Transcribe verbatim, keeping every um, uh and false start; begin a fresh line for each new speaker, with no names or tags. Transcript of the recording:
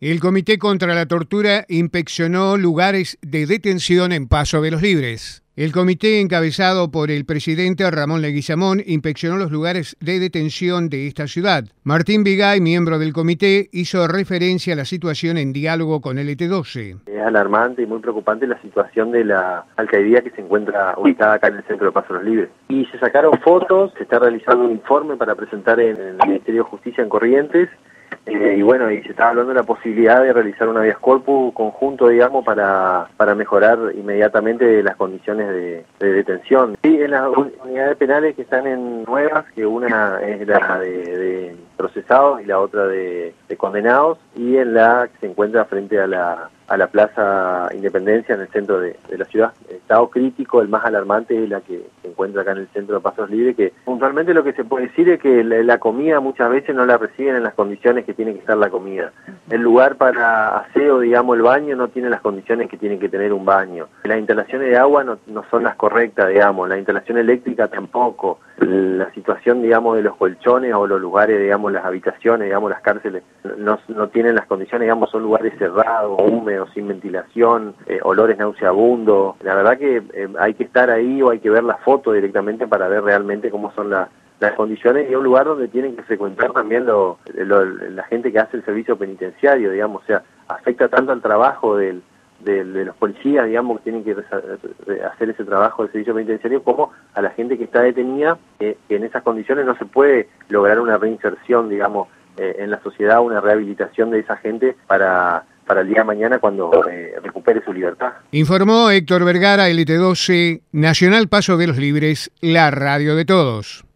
El Comité contra la Tortura inspeccionó lugares de detención en Paso de los Libres. El comité, encabezado por el presidente Ramón Leguizamón, inspeccionó los lugares de detención de esta ciudad. Martín Vigay, miembro del comité, hizo referencia a la situación en diálogo con L T doce.
Es alarmante y muy preocupante la situación de la alcaldía que se encuentra ubicada acá en el centro de Paso de los Libres. Y se sacaron fotos, se está realizando un informe para presentar en el Ministerio de Justicia en Corrientes. Eh, y bueno, y se está hablando de la posibilidad de realizar un habeas corpus conjunto, digamos, para, para mejorar inmediatamente las condiciones de, de detención. Sí, en las unidades penales que están en nuevas, que una es la de, de procesados y la otra de, de condenados, y en la que se encuentra frente a la, a la Plaza Independencia en el centro de, de la ciudad. Estado crítico, el más alarmante es la que se encuentra acá en el centro de Pasos Libres, que puntualmente lo que se puede decir es que la, la comida muchas veces no la reciben en las condiciones que tiene que estar la comida. El lugar para aseo, digamos, el baño, no tiene las condiciones que tiene que tener un baño. Las instalaciones de agua no, no son las correctas, digamos, la instalación eléctrica tampoco. La situación, digamos, de los colchones o los lugares, digamos, las habitaciones, digamos, las cárceles, no, no tienen las condiciones, digamos, son lugares cerrados, húmedos, sin ventilación, eh, olores nauseabundos. La verdad que eh, hay que estar ahí o hay que ver la foto directamente para ver realmente cómo son las las condiciones, y es un lugar donde tienen que frecuentar también lo, lo, la gente que hace el servicio penitenciario, digamos, o sea, afecta tanto al trabajo del, del, de los policías, digamos, que tienen que hacer ese trabajo del servicio penitenciario, como a la gente que está detenida, eh, que en esas condiciones no se puede lograr una reinserción, digamos, eh, en la sociedad, una rehabilitación de esa gente para... para el día de mañana cuando eh, recupere su libertad.
Informó Héctor Vergara, L T doce, Nacional Paso de los Libres, la radio de todos.